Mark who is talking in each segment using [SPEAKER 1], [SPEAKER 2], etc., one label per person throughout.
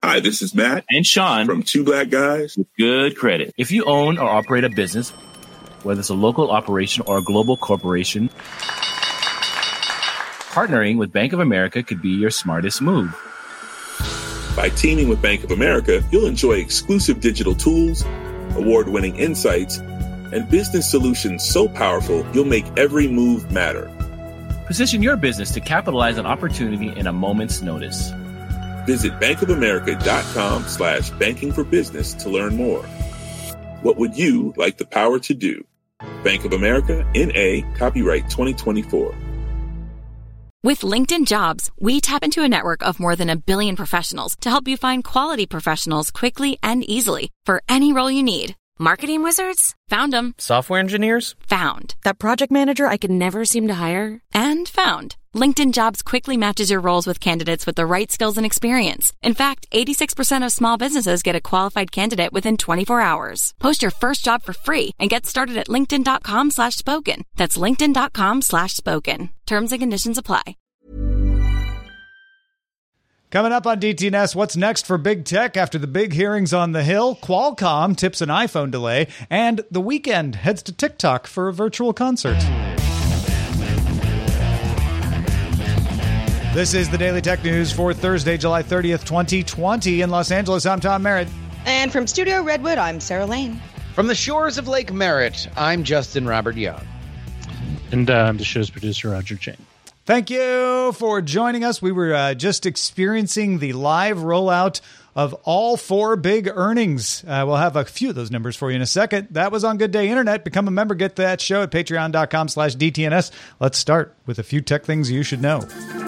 [SPEAKER 1] Hi, this is Matt
[SPEAKER 2] and Sean
[SPEAKER 1] from Two Black Guys
[SPEAKER 2] with Good Credit. If you own or operate a business, whether it's a local operation or a global corporation, partnering with Bank of America could be your smartest move.
[SPEAKER 1] By teaming with Bank of America, you'll enjoy exclusive digital tools, award-winning insights, and business solutions so powerful you'll make every move matter.
[SPEAKER 2] Position your business to capitalize on opportunity in a moment's notice.
[SPEAKER 1] Visit bankofamerica.com/banking for business to learn more. What would you like the power to do? Bank of America, N.A., copyright 2024.
[SPEAKER 3] With LinkedIn Jobs, we tap into a network of more than 1 billion professionals to help you find quality professionals quickly and easily for any role you need. Marketing wizards? Found them.
[SPEAKER 4] Software engineers?
[SPEAKER 3] Found. That project manager I could never seem to hire? And found. LinkedIn Jobs quickly matches your roles with candidates with the right skills and experience. In fact, 86% of small businesses get a qualified candidate within 24 hours. Post your first job for free and get started at linkedin.com/spoken. That's linkedin.com/spoken. Terms and conditions apply.
[SPEAKER 5] Coming up on DTNS, what's next for big tech after the big hearings on the Hill? Qualcomm tips an iPhone delay, and The Weeknd heads to TikTok for a virtual concert. This is the Daily Tech News for Thursday, July 30th, 2020. In Los Angeles, I'm Tom Merritt.
[SPEAKER 6] And from Studio Redwood, I'm Sarah Lane.
[SPEAKER 4] From the shores of Lake Merritt, I'm Justin Robert Young.
[SPEAKER 7] And I'm the show's producer, Roger Chang.
[SPEAKER 5] Thank you for joining us. We were just experiencing the live rollout of all 4 big earnings. We'll have a few of those numbers for you in a second. That was on Good Day Internet. Become a member. Get that show at patreon.com/DTNS. Let's start with a few tech things you should know.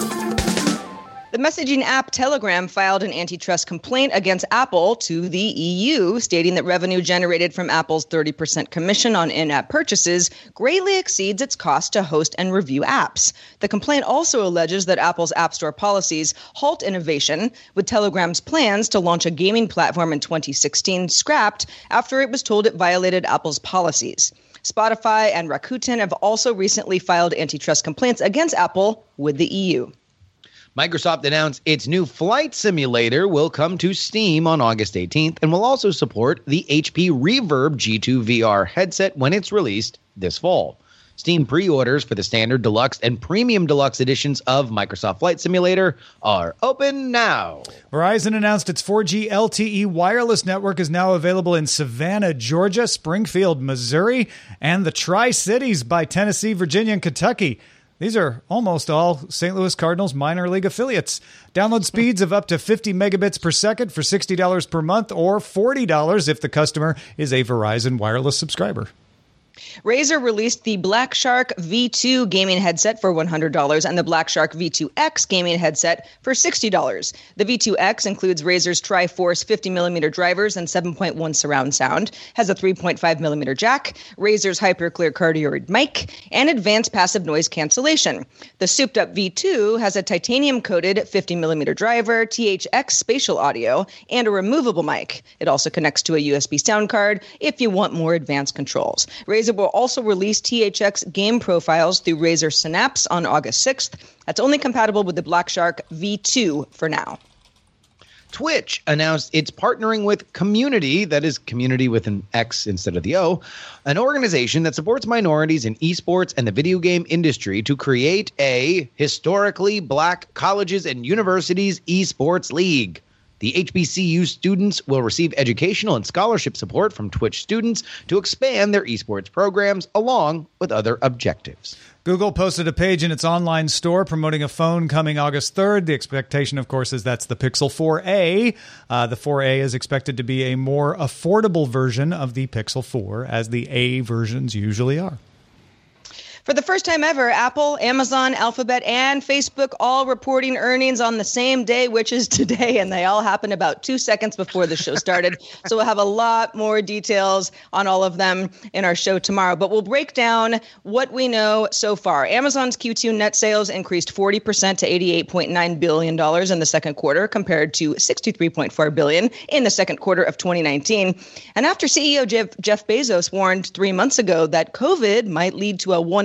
[SPEAKER 6] The messaging app Telegram filed an antitrust complaint against Apple to the EU, stating that revenue generated from Apple's 30% commission on in-app purchases greatly exceeds its cost to host and review apps. The complaint also alleges that Apple's App Store policies halt innovation, with Telegram's plans to launch a gaming platform in 2016 scrapped after it was told it violated Apple's policies. Spotify and Rakuten have also recently filed antitrust complaints against Apple with the EU.
[SPEAKER 4] Microsoft announced its new flight simulator will come to Steam on August 18th and will also support the HP Reverb G2 VR headset when it's released this fall. Steam pre-orders for the standard, deluxe, and premium deluxe editions of Microsoft Flight Simulator are open now.
[SPEAKER 5] Verizon announced its 4G LTE wireless network is now available in Savannah, Georgia, Springfield, Missouri, and the Tri-Cities by Tennessee, Virginia, and Kentucky. These are almost all St. Louis Cardinals minor league affiliates. Download speeds of up to 50 megabits per second for $60 per month or $40 if the customer is a Verizon wireless subscriber.
[SPEAKER 6] Razer released the Black Shark V2 gaming headset for $100 and the Black Shark V2X gaming headset for $60. The V2X includes Razer's Triforce 50mm drivers and 7.1 surround sound, has a 3.5mm jack, Razer's HyperClear cardioid mic, and advanced passive noise cancellation. The souped-up V2 has a titanium-coated 50mm driver, THX spatial audio, and a removable mic. It also connects to a USB sound card if you want more advanced controls. Razer will also release THX game profiles through Razer Synapse on August 6th. That's only compatible with the Black Shark V2 for now.
[SPEAKER 4] Twitch announced it's partnering with Community, that is Community with an X instead of the O, an organization that supports minorities in esports and the video game industry to create a historically black colleges and universities esports league. The HBCU students will receive educational and scholarship support from Twitch students to expand their esports programs along with other objectives.
[SPEAKER 5] Google posted a page in its online store promoting a phone coming August 3rd. The expectation, of course, is that's the Pixel 4a. The 4a is expected to be a more affordable version of the Pixel 4, as the A versions usually are.
[SPEAKER 6] For the first time ever, Apple, Amazon, Alphabet, and Facebook all reporting earnings on the same day, which is today, and they all happen about 2 seconds before the show started. So we'll have a lot more details on all of them in our show tomorrow. But we'll break down what we know so far. Amazon's Q2 net sales increased 40% to $88.9 billion in the second quarter, compared to $63.4 billion in the second quarter of 2019. And after CEO Jeff Bezos warned 3 months ago that COVID might lead to a 1.5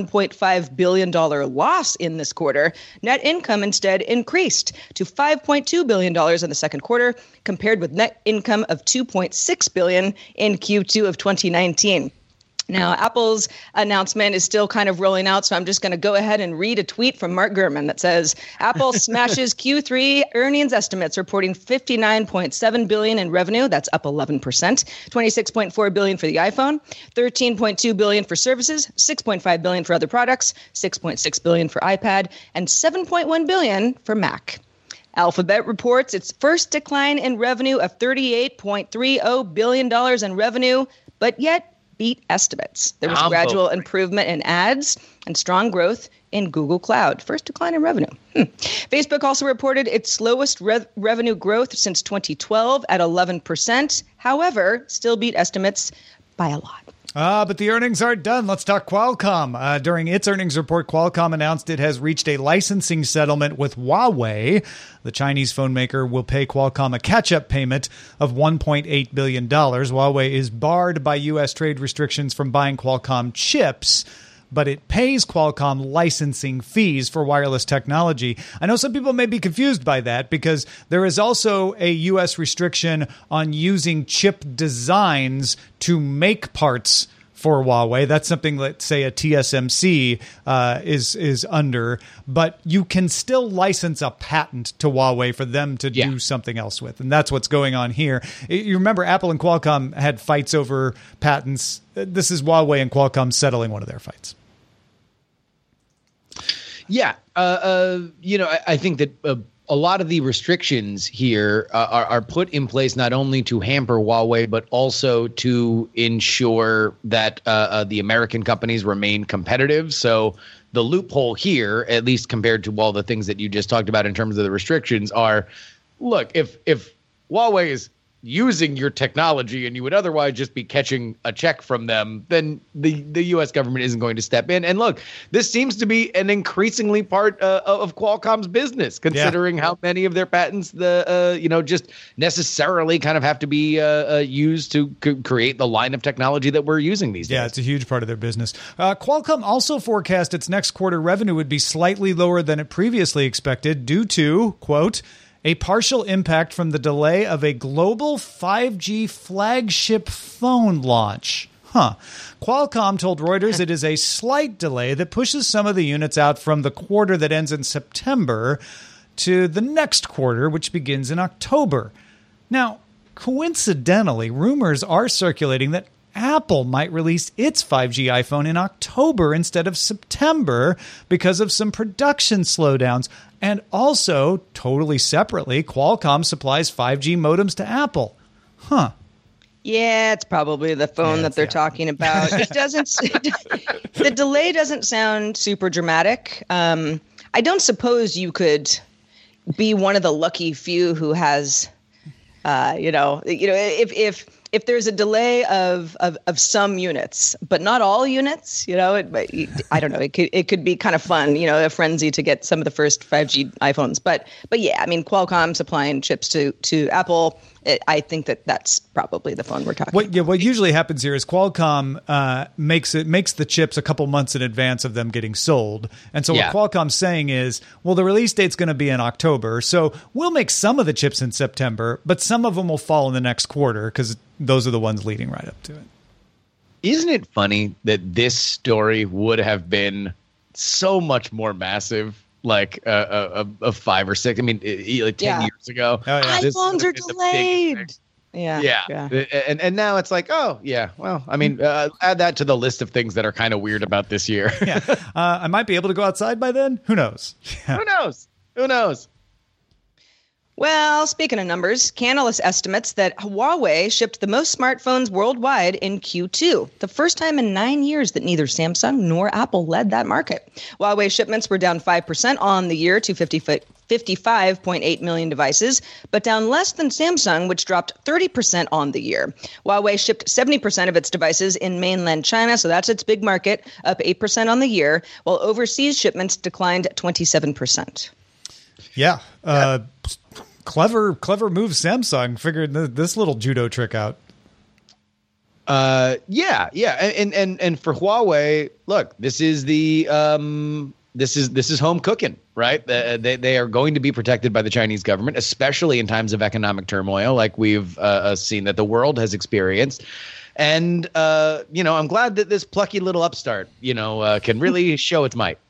[SPEAKER 6] $1.5 billion loss in this quarter, net income instead increased to $5.2 billion in the second quarter, compared with net income of $2.6 billion in Q2 of 2019. Now, Apple's announcement is still kind of rolling out, so I'm just going to go ahead and read a tweet from Mark Gurman that says, Apple smashes Q3 earnings estimates, reporting $59.7 billion in revenue. That's up 11%. $26.4 billion for the iPhone, $13.2 billion for services, $6.5 billion for other products, $6.6 billion for iPad, and $7.1 billion for Mac. Alphabet reports its first decline in revenue of $38.30 billion in revenue, but yet beat estimates. There was gradual improvement in ads and strong growth in Google Cloud. First decline in revenue. Facebook also reported its slowest revenue growth since 2012 at 11%. However, still beat estimates by a lot.
[SPEAKER 5] But the earnings aren't done. Let's talk Qualcomm. During its earnings report, Qualcomm announced it has reached a licensing settlement with Huawei. The Chinese phone maker will pay Qualcomm a catch-up payment of $1.8 billion. Huawei is barred by U.S. trade restrictions from buying Qualcomm chips, but it pays Qualcomm licensing fees for wireless technology. I know some people may be confused by that because there is also a U.S. restriction on using chip designs to make parts for Huawei. That's something, let's say, a TSMC is under, but you can still license a patent to Huawei for them to do something else with, and that's what's going on here. You remember Apple and Qualcomm had fights over patents. This is Huawei and Qualcomm settling one of their fights.
[SPEAKER 4] Yeah, I think that a lot of the restrictions here are put in place not only to hamper Huawei, but also to ensure that the American companies remain competitive. So the loophole here, at least compared to all the things that you just talked about in terms of the restrictions, are, look, if Huawei is using your technology and you would otherwise just be catching a check from them, then the U.S. government isn't going to step in. And look, this seems to be an increasingly part of Qualcomm's business, considering how many of their patents just necessarily kind of have to be used to create the line of technology that we're using these days.
[SPEAKER 5] Yeah, it's a huge part of their business. Qualcomm also forecast its next quarter revenue would be slightly lower than it previously expected due to, quote, a partial impact from the delay of a global 5G flagship phone launch. Qualcomm told Reuters it is a slight delay that pushes some of the units out from the quarter that ends in September to the next quarter, which begins in October. Now, coincidentally, rumors are circulating that Apple might release its 5G iPhone in October instead of September because of some production slowdowns. And also, totally separately, Qualcomm supplies 5G modems to Apple.
[SPEAKER 6] Yeah, it's probably the phone that they're talking about. It doesn't. The delay doesn't sound super dramatic. I don't suppose you could be one of the lucky few who has, if there's a delay of some units, but not all units, I don't know. It could be kind of fun, a frenzy to get some of the first 5G iPhones. But yeah, I mean, Qualcomm supplying chips to Apple. I think that's probably the phone we're talking about.
[SPEAKER 5] What usually happens here is Qualcomm makes the chips a couple months in advance of them getting sold. And so what Qualcomm's saying is, well, the release date's going to be in October, so we'll make some of the chips in September, but some of them will fall in the next quarter because those are the ones leading right up to it.
[SPEAKER 4] Isn't it funny that this story would have been so much more massive like a 5 or 6? I mean, like 10 years ago.
[SPEAKER 5] Oh, yeah.
[SPEAKER 6] iPhones are delayed. Yeah.
[SPEAKER 4] And now it's like, oh, yeah. Well, I mean, add that to the list of things that are kind of weird about this year.
[SPEAKER 5] I might be able to go outside by then. Who knows?
[SPEAKER 4] Who knows?
[SPEAKER 6] Well, speaking of numbers, Canalys estimates that Huawei shipped the most smartphones worldwide in Q2, the first time in 9 years that neither Samsung nor Apple led that market. Huawei shipments were down 5% on the year to 55.8 million devices, but down less than Samsung, which dropped 30% on the year. Huawei shipped 70% of its devices in mainland China, so that's its big market, up 8% on the year, while overseas shipments declined 27%.
[SPEAKER 5] Yeah. Clever move, Samsung. Figured this little judo trick out.
[SPEAKER 4] Yeah. And for Huawei, look, this is the this is home cooking, right? They are going to be protected by the Chinese government, especially in times of economic turmoil like we've seen that the world has experienced. And, I'm glad that this plucky little upstart, can really show its might.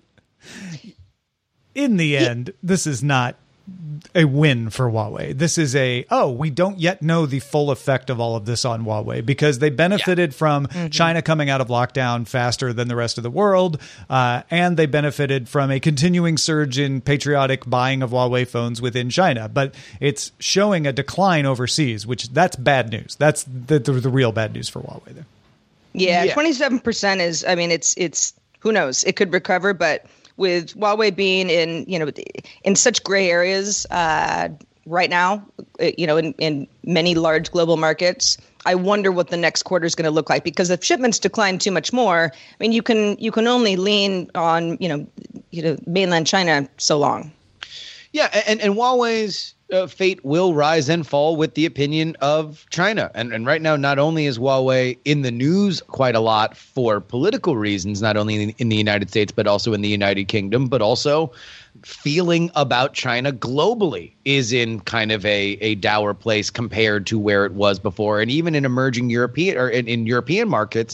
[SPEAKER 5] In the end, this is not a win for Huawei. This is we don't yet know the full effect of all of this on Huawei because they benefited from China coming out of lockdown faster than the rest of the world. And they benefited from a continuing surge in patriotic buying of Huawei phones within China. But it's showing a decline overseas, that's bad news. That's the real bad news for Huawei there.
[SPEAKER 6] Yeah, 27% is, it's who knows? It could recover, but with Huawei being in such gray areas right now, in many large global markets, I wonder what the next quarter is going to look like. Because if shipments decline too much more, you can only lean on mainland China so long.
[SPEAKER 4] Yeah, and Huawei's fate will rise and fall with the opinion of China. And right now, not only is Huawei in the news quite a lot for political reasons, not only in the United States, but also in the United Kingdom, but also feeling about China globally is in kind of a dour place compared to where it was before. And even in emerging European or in European markets,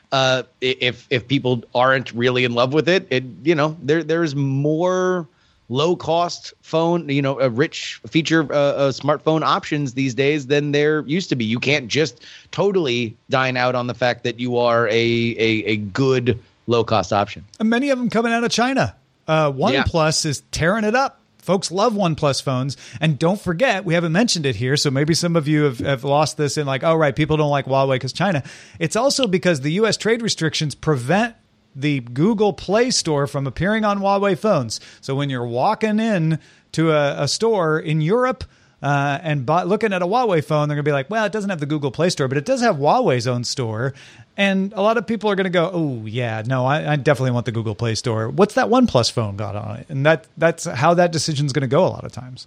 [SPEAKER 4] if people aren't really in love with it, there's more low-cost phone, a rich feature smartphone options these days than there used to be. You can't just totally dine out on the fact that you are a good low-cost option.
[SPEAKER 5] And many of them coming out of China. OnePlus is tearing it up. Folks love OnePlus phones. And don't forget, we haven't mentioned it here, so maybe some of you have lost this in people don't like Huawei because China. It's also because the U.S. trade restrictions prevent the Google Play Store from appearing on Huawei phones. So when you're walking in to a store in Europe and looking at a Huawei phone, they're going to be like, well, it doesn't have the Google Play Store, but it does have Huawei's own store. And a lot of people are going to go, oh, yeah, no, I definitely want the Google Play Store. What's that OnePlus phone got on it? And that's how that decision is going to go a lot of times.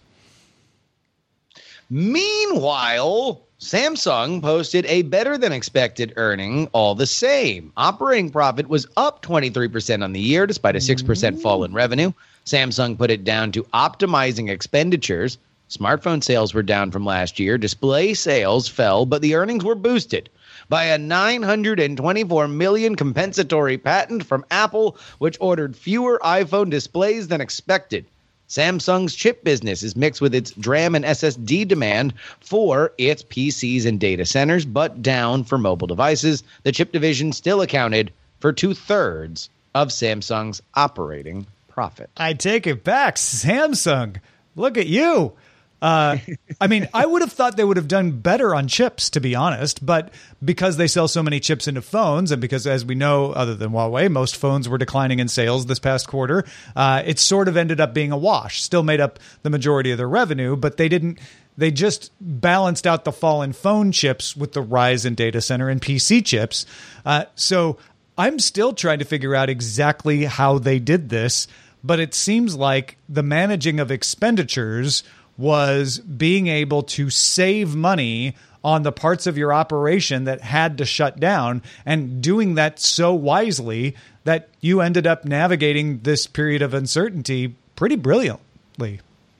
[SPEAKER 4] Meanwhile, Samsung posted a better than expected earning all the same. Operating profit was up 23% on the year, despite a 6% fall in revenue. Samsung put it down to optimizing expenditures. Smartphone sales were down from last year. Display sales fell, but the earnings were boosted by a $924 million compensatory patent from Apple, which ordered fewer iPhone displays than expected. Samsung's chip business is mixed with its DRAM and SSD demand for its PCs and data centers, but down for mobile devices. The chip division still accounted for 2/3 of Samsung's operating profit.
[SPEAKER 5] I take it back. Samsung, look at you. I would have thought they would have done better on chips, to be honest, but because they sell so many chips into phones, and because, as we know, other than Huawei, most phones were declining in sales this past quarter, it sort of ended up being a wash. Still made up the majority of their revenue, but they just balanced out the fall in phone chips with the rise in data center and PC chips. So I'm still trying to figure out exactly how they did this, but it seems like the managing of expenditures was being able to save money on the parts of your operation that had to shut down, and doing that so wisely that you ended up navigating this period of uncertainty pretty brilliantly.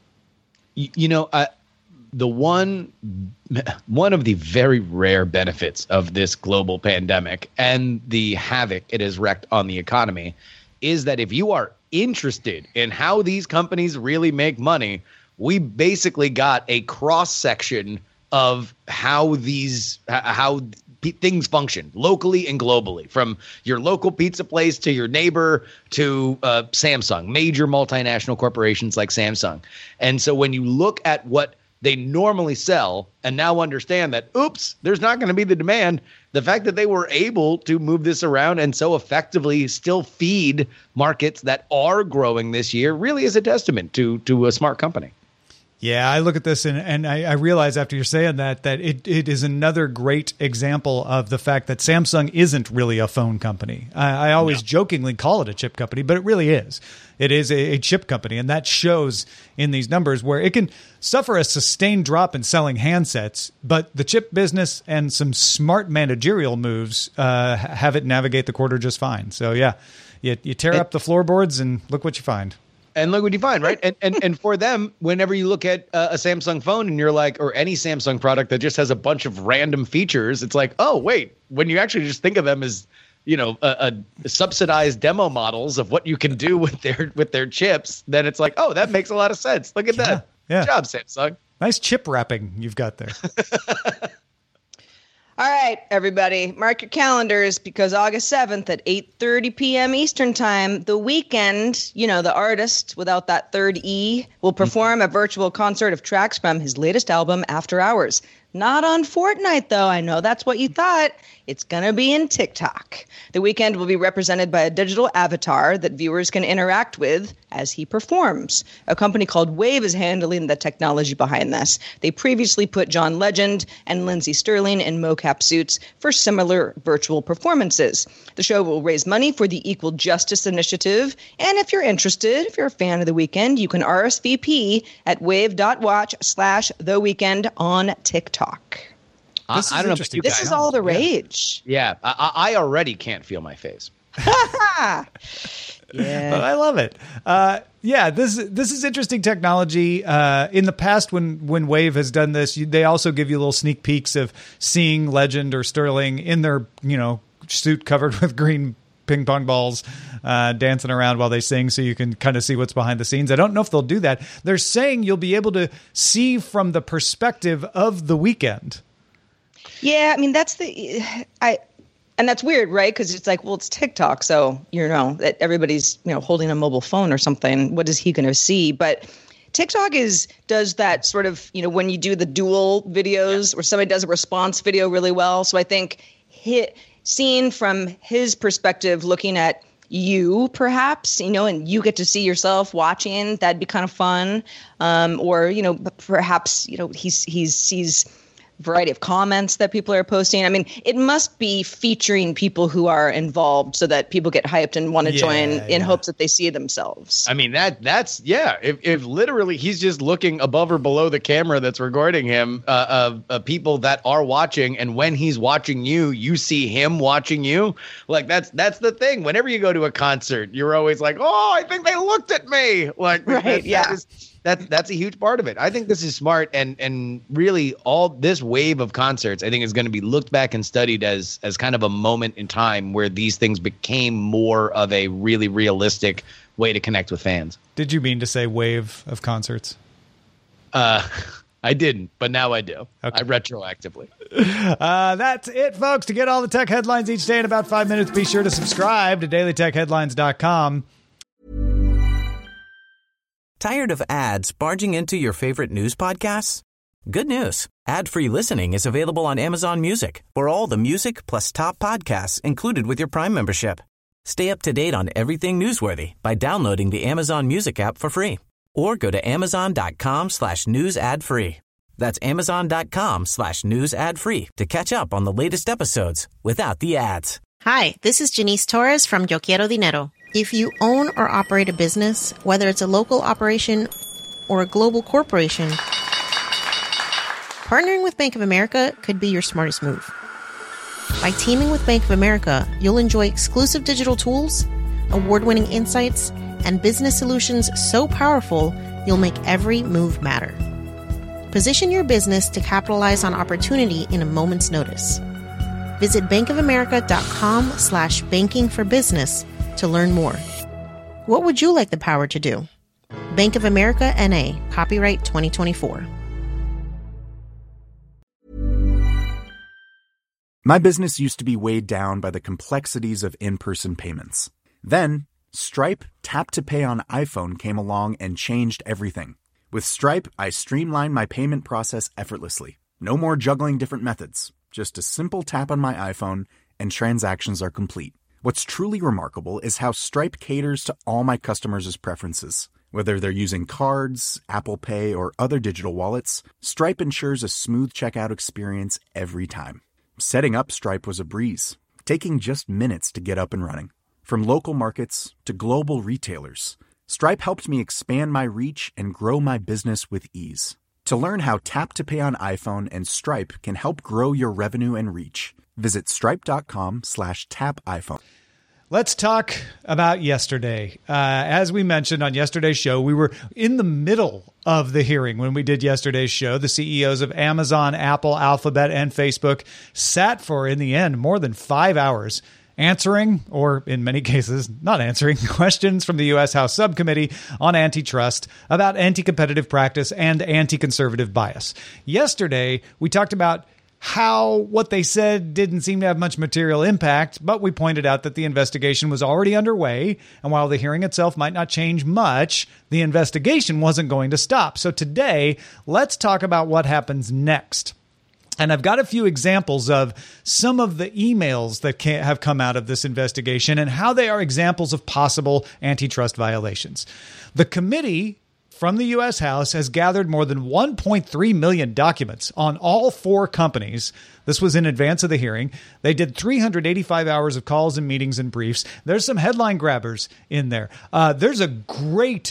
[SPEAKER 4] The one of the very rare benefits of this global pandemic and the havoc it has wreaked on the economy is that if you are interested in how these companies really make money, we basically got a cross section of how things function locally and globally, from your local pizza place to your neighbor to Samsung, major multinational corporations like Samsung. And so when you look at what they normally sell and now understand that, oops, there's not going to be the demand, the fact that they were able to move this around and so effectively still feed markets that are growing this year really is a testament to a smart company.
[SPEAKER 5] Yeah, I look at this and I realize after you're saying that it is another great example of the fact that Samsung isn't really a phone company. I always jokingly call it a chip company, but it really is. It is a chip company, and that shows in these numbers where it can suffer a sustained drop in selling handsets, but the chip business and some smart managerial moves have it navigate the quarter just fine. So, yeah, you tear up the floorboards and look what you find.
[SPEAKER 4] And look what you find, right? And for them, whenever you look at a Samsung phone and you're like, or any Samsung product that just has a bunch of random features, it's like, oh, wait, when you actually just think of them as, a subsidized demo models of what you can do with their chips, then it's like, oh, that makes a lot of sense. Look at that.
[SPEAKER 5] Yeah.
[SPEAKER 4] Good job, Samsung.
[SPEAKER 5] Nice chip wrapping you've got there.
[SPEAKER 6] All right, everybody, mark your calendars because August 7th at 8:30 p.m. Eastern Time, The Weeknd, the artist without that third E, will perform a virtual concert of tracks from his latest album, After Hours. Not on Fortnite, though. I know that's what you thought. It's going to be in TikTok. The Weeknd will be represented by a digital avatar that viewers can interact with as he performs. A company called Wave is handling the technology behind this. They previously put John Legend and Lindsey Sterling in mocap suits for similar virtual performances. The show will raise money for the Equal Justice Initiative. And if you're interested, if you're a fan of The Weeknd, you can RSVP at wave.watch/The Weeknd on TikTok.
[SPEAKER 4] I don't know if you
[SPEAKER 6] this
[SPEAKER 4] guys,
[SPEAKER 6] is all the rage.
[SPEAKER 4] Yeah, I already can't feel my face.
[SPEAKER 6] Yeah,
[SPEAKER 5] but I love it. This is interesting technology. In the past, when Wave has done this, they also give you little sneak peeks of seeing Legend or Sterling in their suit covered with green ping pong balls, dancing around while they sing, so you can kind of see what's behind the scenes. I don't know if they'll do that. They're saying you'll be able to see from the perspective of The Weeknd.
[SPEAKER 6] Yeah, I mean that's and that's weird, right? Because it's like, well, it's TikTok, so that everybody's holding a mobile phone or something. What is he going to see? But TikTok does that sort of when you do the dual videos where somebody does a response video really well. So I think seen from his perspective, looking at you perhaps, and you get to see yourself watching, that'd be kind of fun. Or, perhaps, he sees variety of comments that people are posting. I mean, it must be featuring people who are involved so that people get hyped and want to join in hopes that they see themselves.
[SPEAKER 4] I mean, that's if literally he's just looking above or below the camera that's recording him, of people that are watching, and when he's watching you, you see him watching you. Like that's the thing. Whenever you go to a concert, you're always like, oh, I think they looked at me. Like,
[SPEAKER 6] right,
[SPEAKER 4] That's a huge part of it. I think this is smart, and really all this wave of concerts, I think, is going to be looked back and studied as kind of a moment in time where these things became more of a really realistic way to connect with fans.
[SPEAKER 5] Did you mean to say wave of concerts?
[SPEAKER 4] I didn't, but now I do.
[SPEAKER 5] Okay.
[SPEAKER 4] I retroactively.
[SPEAKER 5] That's it, folks. To get all the tech headlines each day in about 5 minutes, be sure to subscribe to dailytechheadlines.com.
[SPEAKER 8] Tired of ads barging into your favorite news podcasts? Good news. Ad-free listening is available on Amazon Music for all the music plus top podcasts included with your Prime membership. Stay up to date on everything newsworthy by downloading the Amazon Music app for free or go to amazon.com/news ad free. That's amazon.com/news ad free to catch up on the latest episodes without the ads.
[SPEAKER 9] Hi, this is Janice Torres from Yo Quiero Dinero. If you own or operate a business, whether it's a local operation or a global corporation, partnering with Bank of America could be your smartest move. By teaming with Bank of America, you'll enjoy exclusive digital tools, award-winning insights, and business solutions so powerful you'll make every move matter. Position your business to capitalize on opportunity in a moment's notice. Visit bankofamerica.com/banking-for-business to learn more. What would you like the power to do? Bank of America N.A. Copyright 2024.
[SPEAKER 10] My business used to be weighed down by the complexities of in-person payments. Then, Stripe Tap to Pay on iPhone came along and changed everything. With Stripe, I streamlined my payment process effortlessly. No more juggling different methods. Just a simple tap on my iPhone and transactions are complete. What's truly remarkable is how Stripe caters to all my customers' preferences. Whether they're using cards, Apple Pay, or other digital wallets, Stripe ensures a smooth checkout experience every time. Setting up Stripe was a breeze, taking just minutes to get up and running. From local markets to global retailers, Stripe helped me expand my reach and grow my business with ease. To learn how Tap to Pay on iPhone and Stripe can help grow your revenue and reach, visit stripe.com/tapiphone.
[SPEAKER 5] Let's talk about yesterday. As we mentioned on yesterday's show, we were in the middle of the hearing when we did yesterday's show. The CEOs of Amazon, Apple, Alphabet, and Facebook sat for, in the end, more than 5 hours answering, or in many cases, not answering, questions from the U.S. House Subcommittee on Antitrust about anti-competitive practice and anti-conservative bias. Yesterday, we talked about how what they said didn't seem to have much material impact, but we pointed out that the investigation was already underway, and while the hearing itself might not change much, the investigation wasn't going to stop. So today, let's talk about what happens next. And I've got a few examples of some of the emails that have come out of this investigation and how they are examples of possible antitrust violations. The committee from the U.S. House has gathered more than 1.3 million documents on all four companies. This was in advance of the hearing. They did 385 hours of calls and meetings and briefs. There's some headline grabbers in there. There's a great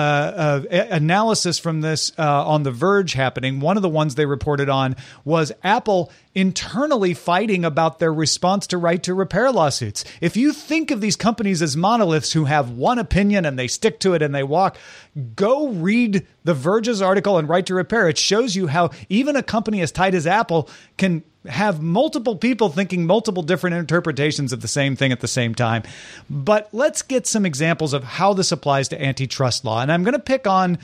[SPEAKER 5] analysis from this on The Verge happening. One of the ones they reported on was Apple internally fighting about their response to right to repair lawsuits. If you think of these companies as monoliths who have one opinion and they stick to it and they walk, go read The Verge's article on right to repair. It shows you how even a company as tight as Apple can have multiple people thinking multiple different interpretations of the same thing at the same time. But let's get some examples of how this applies to antitrust law. And I'm going to pick on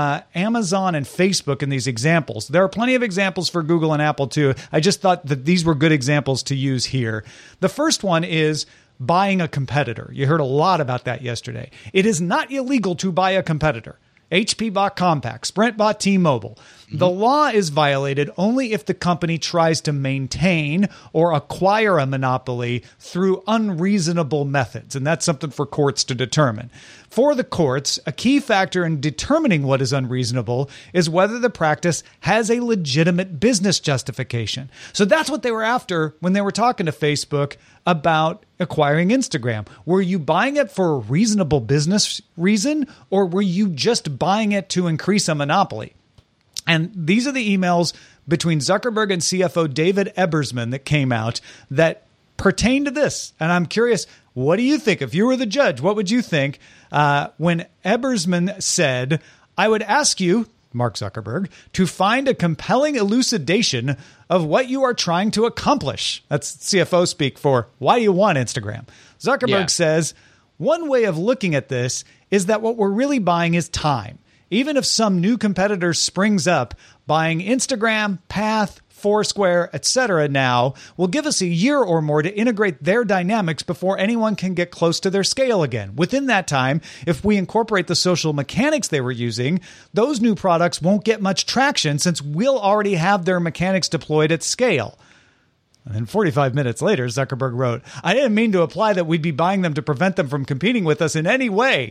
[SPEAKER 5] Amazon and Facebook in these examples. There are plenty of examples for Google and Apple too. I just thought that these were good examples to use here. The first one is buying a competitor. You heard a lot about that yesterday. It is not illegal to buy a competitor. HP bought Compaq, Sprint bought T-Mobile. The law is violated only if the company tries to maintain or acquire a monopoly through unreasonable methods, and that's something for courts to determine. For the courts, a key factor in determining what is unreasonable is whether the practice has a legitimate business justification. So that's what they were after when they were talking to Facebook about acquiring Instagram. Were you buying it for a reasonable business reason, or were you just buying it to increase a monopoly? And these are the emails between Zuckerberg and CFO David Ebersman that came out that pertain to this. And I'm curious, what do you think? If you were the judge, what would you think when Ebersman said, I would ask you, Mark Zuckerberg, to find a compelling elucidation of what you are trying to accomplish. That's CFO speak for, why do you want Instagram? Zuckerberg says, one way of looking at this is that what we're really buying is time. Even if some new competitor springs up, buying Instagram, Path, Foursquare, etc. now will give us a year or more to integrate their dynamics before anyone can get close to their scale again. Within that time, if we incorporate the social mechanics they were using, those new products won't get much traction since we'll already have their mechanics deployed at scale. And then 45 minutes later, Zuckerberg wrote, I didn't mean to imply that we'd be buying them to prevent them from competing with us in any way.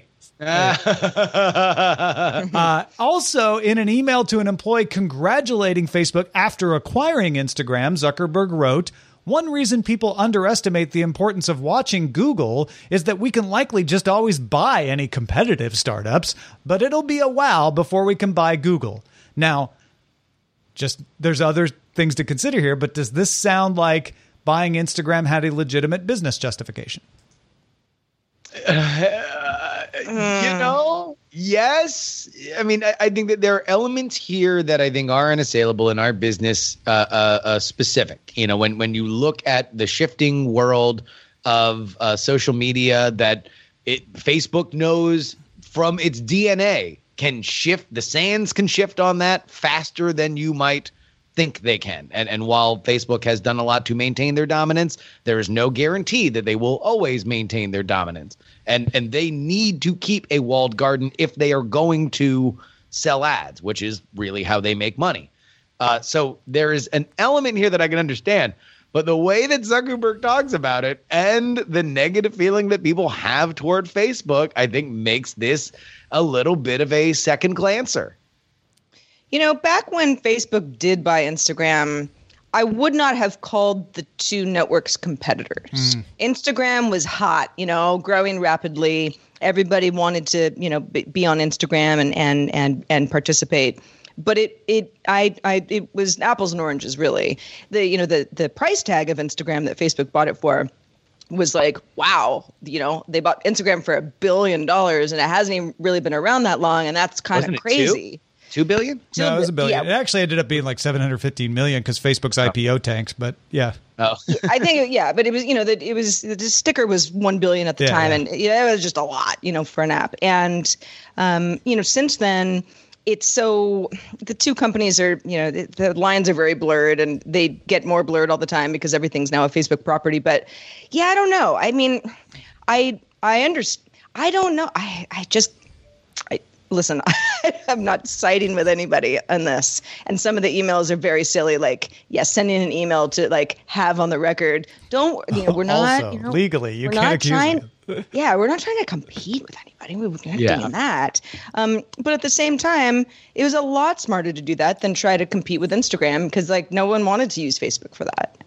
[SPEAKER 5] Also, in an email to an employee congratulating Facebook after acquiring Instagram, Zuckerberg wrote, one reason people underestimate the importance of watching Google is that we can likely just always buy any competitive startups, but it'll be a while before we can buy Google. Now, just there's other things to consider here, but does this sound like buying Instagram had a legitimate business justification?
[SPEAKER 4] Yes. I mean, I think that there are elements here that I think are unassailable and are business specific. You know, when you look at the shifting world of social media that Facebook knows from its DNA can shift, the sands can shift on that faster than you might think they can. And while Facebook has done a lot to maintain their dominance, there is no guarantee that they will always maintain their dominance. And they need to keep a walled garden if they are going to sell ads, which is really how they make money. So there is an element here that I can understand. But the way that Zuckerberg talks about it and the negative feeling that people have toward Facebook, I think makes this a little bit of a second glancer.
[SPEAKER 6] You know, back when Facebook did buy Instagram, I would not have called the two networks competitors. Instagram was hot, you know, growing rapidly. Everybody wanted to, you know, be on Instagram and participate. But it was apples and oranges, really. The price tag of Instagram that Facebook bought it for was like, wow, you know, they bought Instagram for $1 billion and it hasn't even really been around that long. And that's kind of crazy.
[SPEAKER 4] $2 billion?
[SPEAKER 5] No, it was $1 billion. Yeah. It actually ended up being like 715 million because Facebook's IPO tanked. But yeah.
[SPEAKER 6] Oh, I think but it was, you know, that it was, the sticker was 1 billion at the time, and it was just a lot, you know, for an app. And you know, since then, it's so the two companies are, you know, the lines are very blurred, and they get more blurred all the time because everything's now a Facebook property. But yeah, I don't know. I mean, I understand. I don't know. Listen, I'm not siding with anybody on this. And some of the emails are very silly, like, sending an email to like have on the record. Don't, you know, we're not
[SPEAKER 5] also, legally, you can't accuse them.
[SPEAKER 6] We're not trying to compete with anybody. We're not doing that. But at the same time, it was a lot smarter to do that than try to compete with Instagram, because like no one wanted to use Facebook for that.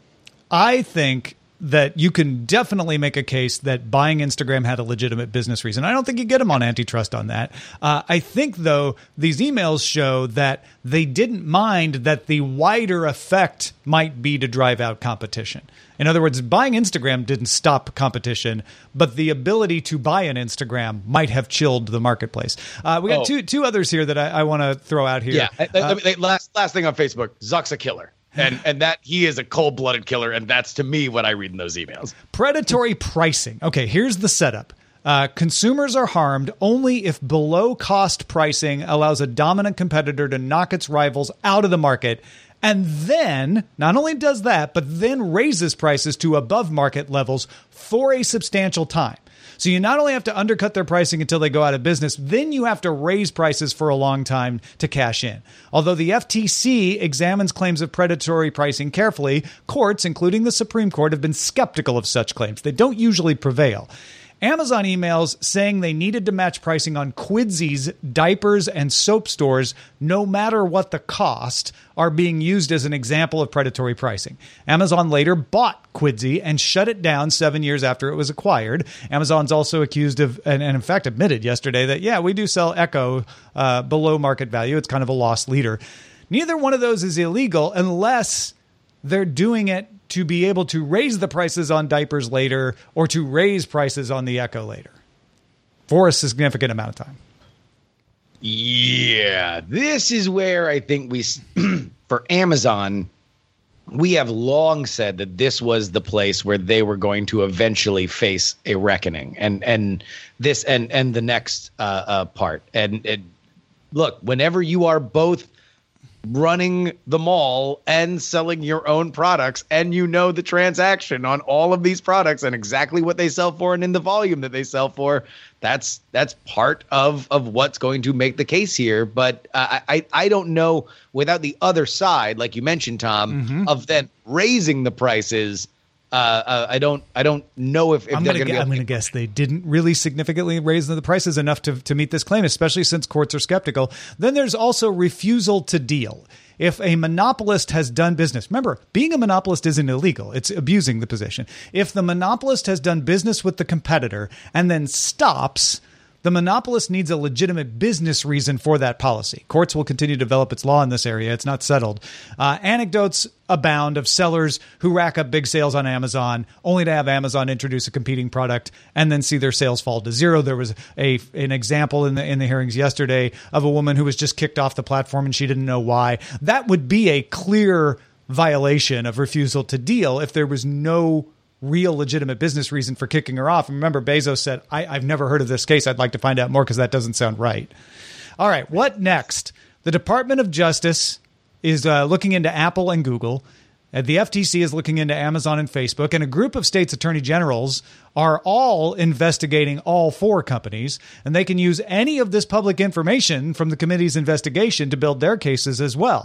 [SPEAKER 5] I think that you can definitely make a case that buying Instagram had a legitimate business reason. I don't think you get them on antitrust on that. I think, though, these emails show that they didn't mind that the wider effect might be to drive out competition. In other words, buying Instagram didn't stop competition, but the ability to buy an Instagram might have chilled the marketplace. We got two others here that I want to throw out here.
[SPEAKER 4] Yeah. Last thing on Facebook, Zuck's a killer. And that he is a cold-blooded killer, and that's, to me, what I read in those emails.
[SPEAKER 5] Predatory pricing. Okay, here's the setup. Consumers are harmed only if below-cost pricing allows a dominant competitor to knock its rivals out of the market, and then, not only does that, but then raises prices to above market levels for a substantial time. So you not only have to undercut their pricing until they go out of business, then you have to raise prices for a long time to cash in. Although the FTC examines claims of predatory pricing carefully, courts, including the Supreme Court, have been skeptical of such claims. They don't usually prevail. Amazon emails saying they needed to match pricing on Quidsy's diapers and soap stores, no matter what the cost, are being used as an example of predatory pricing. Amazon later bought Quidsy and shut it down 7 years after it was acquired. Amazon's also accused of, and in fact admitted yesterday that, we do sell Echo below market value. It's kind of a loss leader. Neither one of those is illegal unless they're doing it to be able to raise the prices on diapers later or to raise prices on the Echo later for a significant amount of time.
[SPEAKER 4] Yeah, this is where I think for Amazon, we have long said that this was the place where they were going to eventually face a reckoning, and the next part. And look, whenever you are both running the mall and selling your own products, and you know the transaction on all of these products and exactly what they sell for and in the volume that they sell for, that's part of what's going to make the case here. But I don't know, without the other side, like you mentioned, Tom, of then raising the prices. I don't know if
[SPEAKER 5] I'm going to guess they didn't really significantly raise the prices enough to meet this claim, especially since courts are skeptical. Then there's also refusal to deal. If a monopolist has done business, remember, being a monopolist isn't illegal. It's abusing the position. If the monopolist has done business with the competitor and then stops, the monopolist needs a legitimate business reason for that policy. Courts will continue to develop its law in this area. It's not settled. Anecdotes abound of sellers who rack up big sales on Amazon only to have Amazon introduce a competing product and then see their sales fall to zero. There was an example in the hearings yesterday of a woman who was just kicked off the platform and she didn't know why. That would be a clear violation of refusal to deal if there was no real legitimate business reason for kicking her off. And remember, Bezos said, I've never heard of this case. I'd like to find out more because that doesn't sound right. All right, what next? The Department of Justice is looking into Apple and Google. The FTC is looking into Amazon and Facebook. And a group of states' attorney generals are all investigating all four companies. And they can use any of this public information from the committee's investigation to build their cases as well.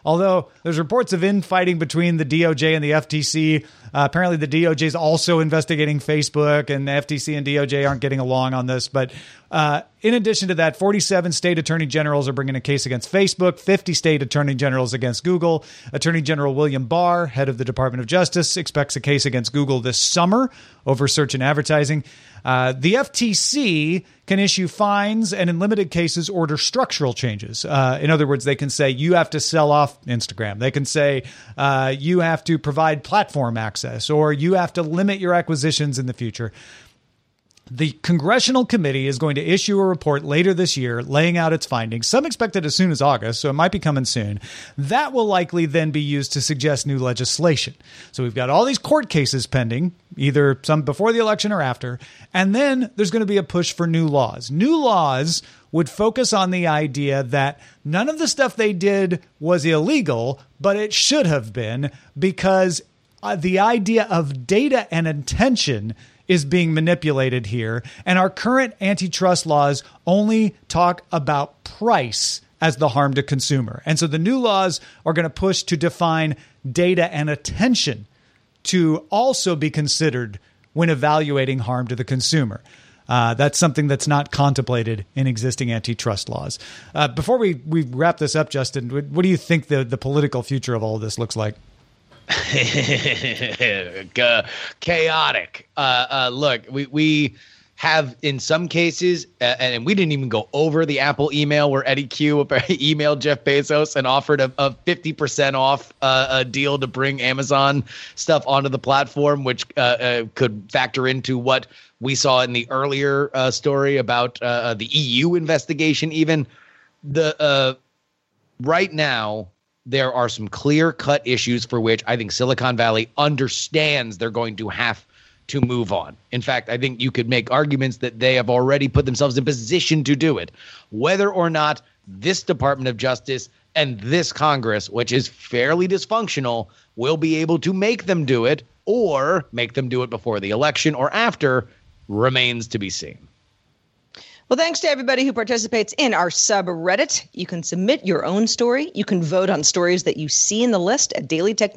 [SPEAKER 5] Although there's reports of infighting between the DOJ and the FTC. Apparently the DOJ is also investigating Facebook, and the FTC and DOJ aren't getting along on this. But in addition to that, 47 state attorney generals are bringing a case against Facebook, 50 state attorney generals against Google. Attorney General William Barr, head of the Department of Justice, expects a case against Google this summer over search and advertising. The FTC can issue fines and in limited cases order structural changes. In other words, they can say you have to sell off Instagram. They can say you have to provide platform access, or you have to limit your acquisitions in the future. The Congressional Committee is going to issue a report later this year laying out its findings. Some expect it as soon as August, so it might be coming soon. That will likely then be used to suggest new legislation. So we've got all these court cases pending, either some before the election or after, and then there's going to be a push for new laws. New laws would focus on the idea that none of the stuff they did was illegal, but it should have been, because the idea of data and intention is being manipulated here. And our current antitrust laws only talk about price as the harm to consumer. And so the new laws are going to push to define data and attention to also be considered when evaluating harm to the consumer. That's something that's not contemplated in existing antitrust laws. Before we wrap this up, Justin, what do you think the political future of all of this looks like?
[SPEAKER 4] Chaotic. Look, we have in some cases, and we didn't even go over the Apple email where Eddie Q emailed Jeff Bezos and offered a 50% off a deal to bring Amazon stuff onto the platform, which could factor into what we saw in the earlier story about the EU investigation. Even right now, there are some clear-cut issues for which I think Silicon Valley understands they're going to have to move on. In fact, I think you could make arguments that they have already put themselves in position to do it. Whether or not this Department of Justice and this Congress, which is fairly dysfunctional, will be able to make them do it, or make them do it before the election or after, remains to be seen.
[SPEAKER 6] Well, thanks to everybody who participates in our subreddit. You can submit your own story. You can vote on stories that you see in the list at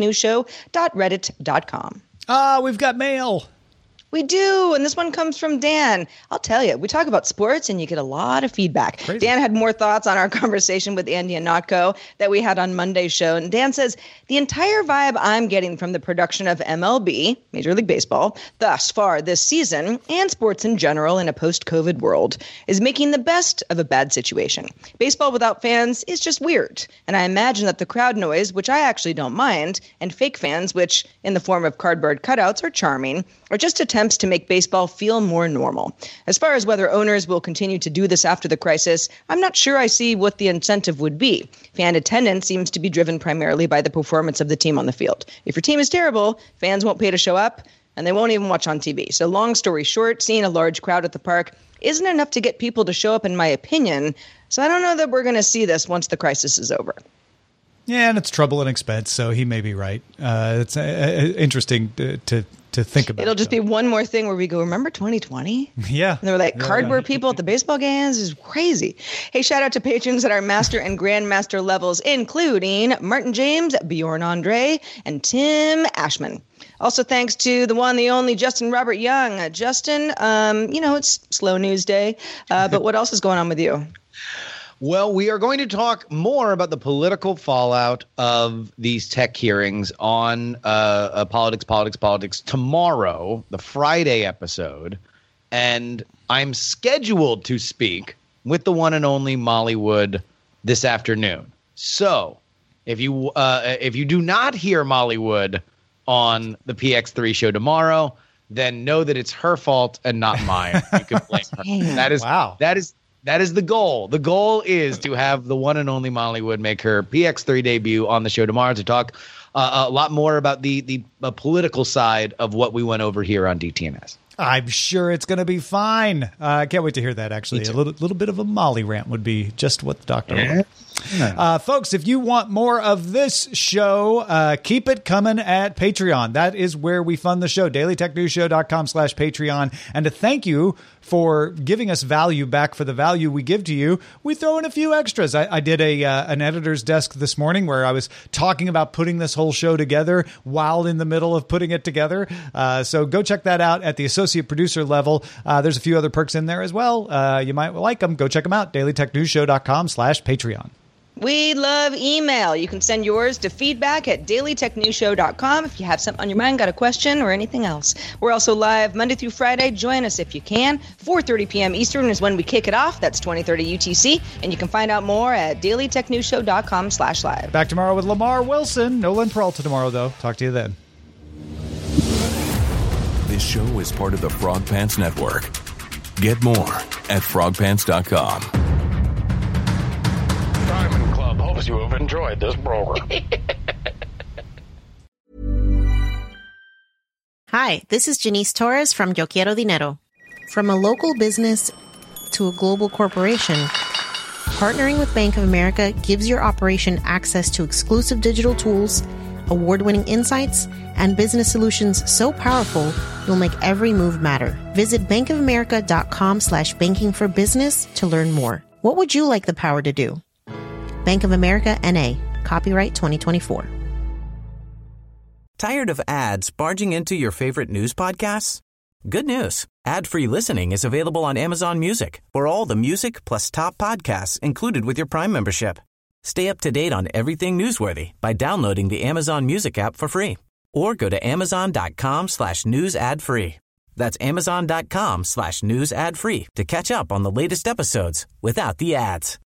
[SPEAKER 6] dailytechnewsshow.reddit.com.
[SPEAKER 5] We've got mail.
[SPEAKER 6] We do, and this one comes from Dan. I'll tell you, we talk about sports, and you get a lot of feedback. Crazy. Dan had more thoughts on our conversation with Andy Ihnatko that we had on Monday's show, and Dan says, the entire vibe I'm getting from the production of MLB, Major League Baseball, thus far this season, and sports in general in a post-COVID world, is making the best of a bad situation. Baseball without fans is just weird, and I imagine that the crowd noise, which I actually don't mind, and fake fans, which, in the form of cardboard cutouts, are charming, are just attempts to make baseball feel more normal. As far as whether owners will continue to do this after the crisis, I'm not sure I see what the incentive would be. Fan attendance seems to be driven primarily by the performance of the team on the field. If your team is terrible, fans won't pay to show up, and they won't even watch on TV. So long story short, seeing a large crowd at the park isn't enough to get people to show up, in my opinion. So I don't know that we're going to see this once the crisis is over.
[SPEAKER 5] Yeah, and it's trouble and expense, so he may be right. It's interesting to think about.
[SPEAKER 6] It'll just be one more thing where we go, remember 2020?
[SPEAKER 5] Yeah.
[SPEAKER 6] And they were like, cardboard people at the baseball games is crazy. Hey, shout out to patrons at our master and grandmaster levels, including Martin James, Bjorn Andre, and Tim Ashman. Also, thanks to the one, the only Justin Robert Young. Justin, it's slow news day, but what else is going on with you?
[SPEAKER 4] Well, we are going to talk more about the political fallout of these tech hearings on Politics tomorrow, the Friday episode. And I'm scheduled to speak with the one and only Molly Wood this afternoon. So if you do not hear Molly Wood on the PX3 show tomorrow, then know that it's her fault and not mine. You can blame her. That is the goal. The goal is to have the one and only Molly Wood make her PX3 debut on the show tomorrow to talk a lot more about the political side of what we went over here on DTNS.
[SPEAKER 5] I'm sure it's going to be fine. I can't wait to hear that, actually. A little bit of a Molly rant would be just what the doctor wanted. Folks, if you want more of this show, keep it coming at Patreon. That is where we fund the show, dailytechnewsshow.com/Patreon. And to thank you for giving us value back for the value we give to you, we throw in a few extras. I did an editor's desk this morning where I was talking about putting this whole show together while in the middle of putting it together. So go check that out at the associate producer level. There's a few other perks in there as well. You might like them. Go check them out, dailytechnewsshow.com/Patreon.
[SPEAKER 6] We love email. You can send yours to feedback@dailytechnewsshow.com if you have something on your mind, got a question, or anything else. We're also live Monday through Friday. Join us if you can. 4:30 p.m. Eastern is when we kick it off. That's 2030 UTC. And you can find out more at dailytechnewsshow.com/live.
[SPEAKER 5] Back tomorrow with Lamar Wilson. No Len Peralta tomorrow, though. Talk to you then.
[SPEAKER 11] This show is part of the Frog Pants Network. Get more at frogpants.com.
[SPEAKER 12] Diamond Club hopes you have enjoyed this program.
[SPEAKER 9] Hi, this is Janice Torres from Yo Quiero Dinero. From a local business to a global corporation, partnering with Bank of America gives your operation access to exclusive digital tools, award-winning insights, and business solutions so powerful you'll make every move matter. Visit bankofamerica.com/banking for business to learn more. What would you like the power to do? Bank of America, N.A. Copyright 2024.
[SPEAKER 8] Tired of ads barging into your favorite news podcasts? Good news. Ad-free listening is available on Amazon Music for all the music plus top podcasts included with your Prime membership. Stay up to date on everything newsworthy by downloading the Amazon Music app for free or go to amazon.com/news ad free. That's amazon.com/news ad free to catch up on the latest episodes without the ads.